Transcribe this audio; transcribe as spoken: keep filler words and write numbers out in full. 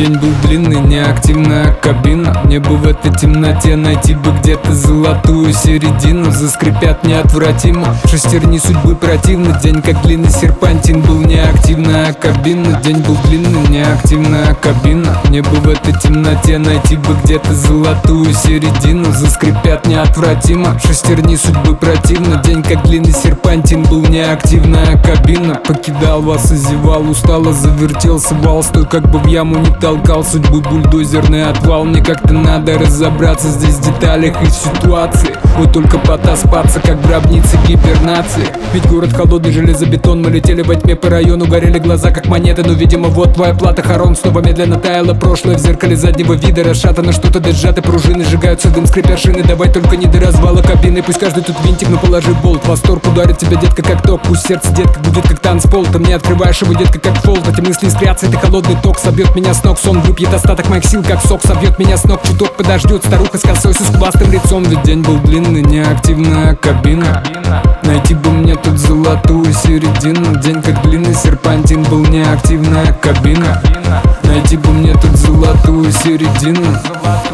День был длинный, неактивная кабина. Мне бы в этой темноте найти бы где-то золотую середину. Заскрипят неотвратимо шестерни судьбы противны. День как длинный серпантин, был неактивная кабина. День был длинный, неактивная кабина. Мне бы в этой темноте найти бы где-то золотую середину. Заскрипят неотвратимо шестерни судьбы противны. День как длинный серпантин, был неактивная кабина. Покидал вас и зевал, устало завертелся вал. Стой, как бы в яму не толкал судьбу бульдозерный отвал. Мне как-то надо разобраться здесь в деталях и ситуации. Вот только потаспаться, как в гробнице гибернации. Ведь город холодный, железобетон. Мы летели во тьме по району, горели глаза как монеты. Но видимо вот твоя плата, хорон. Снова медленно таяло прошлое в зеркале заднего вида. Расшатано что-то, да сжаты пружины. Сжигаются дым, скрипя шины. Давай только не до развала кабины. Пусть каждый тут винтик, но положи болт. Восторг ударит тебя, детка, как ток. Пусть сердце, детка, будет как танцпол. Ты мне открываешь его, детка, как фолт. Эти мысли искрятся, это холодный ток. Собьет меня с ног, сон выпьет остаток моих сил, как сок. Собьет меня с ног, чуток подождет старуха с косой, с ускуластым лицом. Ведь день был длинный, неактивная кабина. Найти бы мне тут золотую середину. День как длинный серпантин, был неактивная кабина. Найти бы мне тут золотую середину.